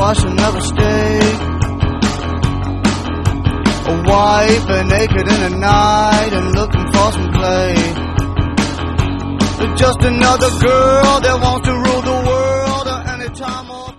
wash another steak. A wife naked in the night and looking for some play. But just another girl that wants to rule the world anytime or